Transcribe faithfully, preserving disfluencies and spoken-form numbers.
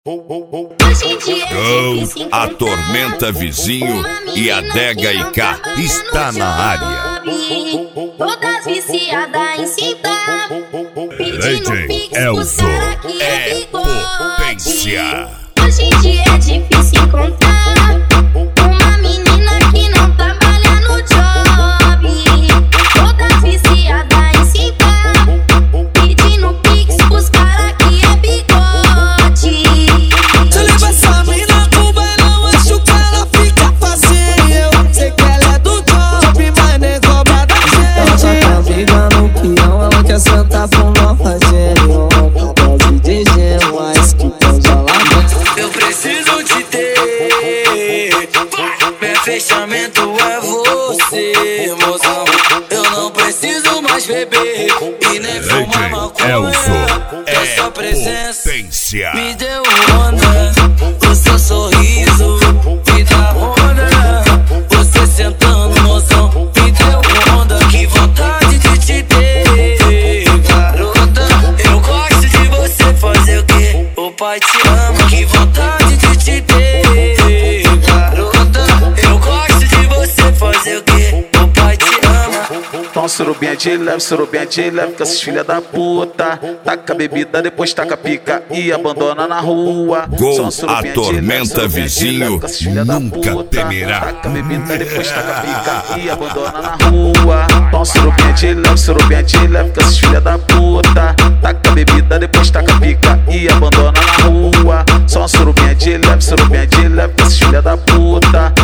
Oh, a Tormenta Vizinho e a Dega I K está na área. Todas viciadas em cintar, D J Elzo é potência. Hoje em dia é difícil encontrar uma menina que não trabalha no job. Todas viciadas em cintar, pedindo pix pros caras que é bigode. Se eu levar essa mina pro bailão, acho que ela fica facinho. Sei que ela é do job, mas nem cobra da gente. Ela só tá brigando no peão, ela quer sentar com nós fazendo dose de gelo, mas que coisa lá. Eu preciso te ter, meu fechamento é você, mozão. Eu não preciso mais beber e nem fumar maconha. É sua presença potência. me deu onda, o seu sorriso me dá onda. Você sentando, mozão, me deu onda. Que vontade de te ter, garota. Eu gosto de você, fazer o quê? O pai te ama. Que vontade de te ter, garota. Eu gosto de você, fazer o quê? O pai te ama. Então surubinha de leve, surubinha de leve com essas filha da puta. Taca a bebida, depois taca a pica e abandona na rua. Gol, a Tormenta Vizinho nunca temerá. Taca a bebida, depois taca a pica e abandona na rua. Então surubinha de leve, surubinha de leve com essas filha da puta. Taca a bebida, depois taca a pica e abandona na rua. Só uma surubinha de leve, surubinha de leve com essas filha da puta.